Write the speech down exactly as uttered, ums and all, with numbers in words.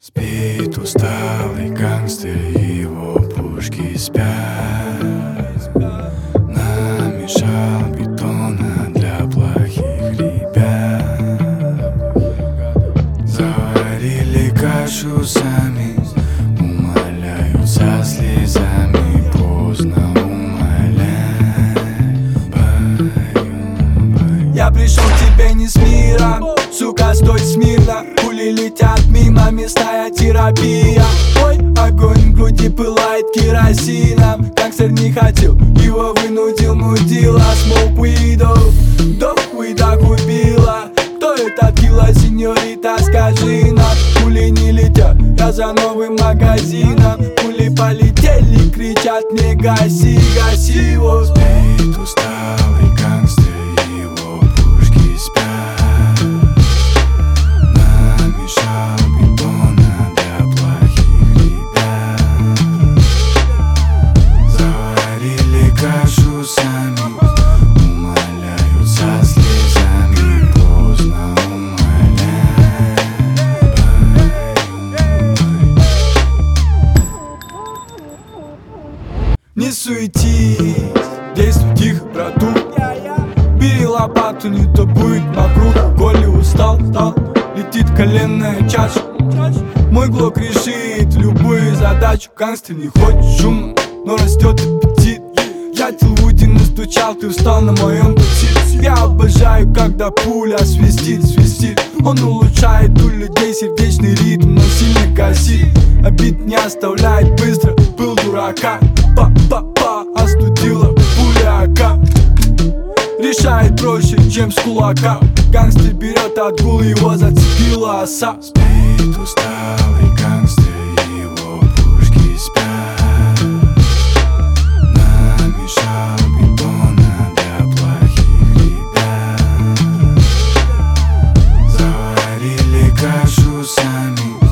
Спит усталый гангстер, его пушки спят. Намешал бетона для плохих ребят. Заварили кашу сами, умоляют со слезами. Поздно умолять, баю, баю. Я пришел к тебе не с мира, сука, стой смирно. Пули летят мимо, местная терапия. Ой, огонь в груди пылает керосином. Гангстер не хотел, его вынудил мудила. Smoke weed, до хуйда убила. Кто этот килла, сеньорита, скажи нам. Пули не летят, я за новым магазином. Пули полетели, кричат не гаси, гаси его. Спит усталый гангстер, его пушки спят. Намешал бетона для плохих ребят. Заварили кашу сами, умоляют со слезами. Поздно умолять, Не суетись, действуй тихо, брату. Бери лопату, не то будет мокрух. Коли устал, стал, летит коленная чаша. Мой глок решит любую задачу. Гангстер не хочет шума, но растет аппетит. Я Тилвуди настучал, ты встал на моем пути. Я обожаю, когда пуля свистит, свистит. Он улучшает у людей сердечный ритм, но сильно косит. Обид не оставляет быстро, был дурака. Па-па-па, остудила пуля АК. Решает проще, чем с кулака. Гангстер берет отгул, его зацепила оса. спит усталый гангстер, его пушки спят. Намешал бетона для плохих ребят. Заварили кашу сами,